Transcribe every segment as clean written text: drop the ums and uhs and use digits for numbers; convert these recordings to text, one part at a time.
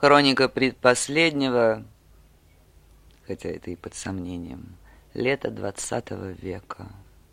Хроника предпоследнего, хотя это и под сомнением, лета 20 века.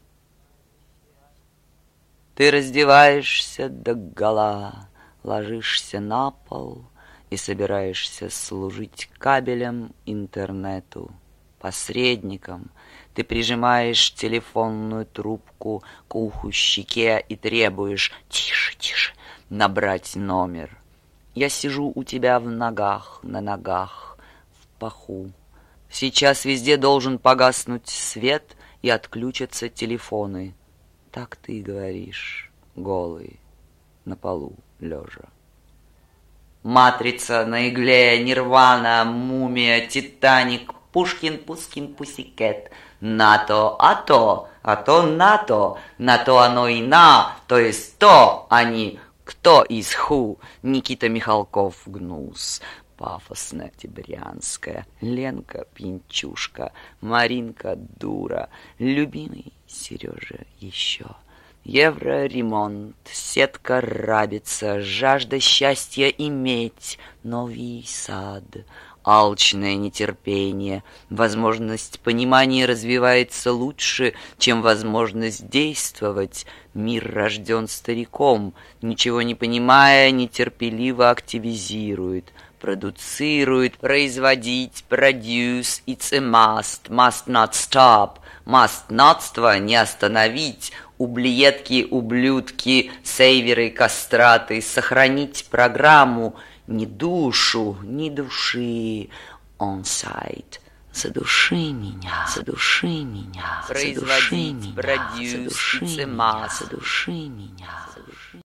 Ты раздеваешься догола, ложишься на пол и собираешься служить кабелем интернету, посредником. Ты прижимаешь телефонную трубку к уху щеке и требуешь «тише, тише» набрать номер. Я сижу у тебя в ногах, на ногах, в паху. Сейчас везде должен погаснуть свет и отключатся телефоны. Так ты говоришь, голый, на полу лежа. Матрица, на игле, Нирвана, Мумия, Титаник, Пушкин, Пускин, Пусикет, НАТО, НАТО, НАТО, на то оно и на, то есть то, а не кто из ху, Никита Михалков, гнус, пафосная октябрянская, Ленка пьянчушка, Маринка дура, любимый Сережа еще. Евроремонт, сетка рабица, жажда счастья иметь, новый сад, алчное нетерпение, возможность понимания развивается лучше, чем возможность действовать. Мир рожден стариком, ничего не понимая, нетерпеливо активизирует, продуцирует, производить, produce, it's a must not stop, must-нотство не остановить, ублиетки, ублюдки, сейверы, кастраты, сохранить программу, ни душу, ни души, on-site. Задуши меня, задуши меня, задуши меня, задуши меня, задуши меня.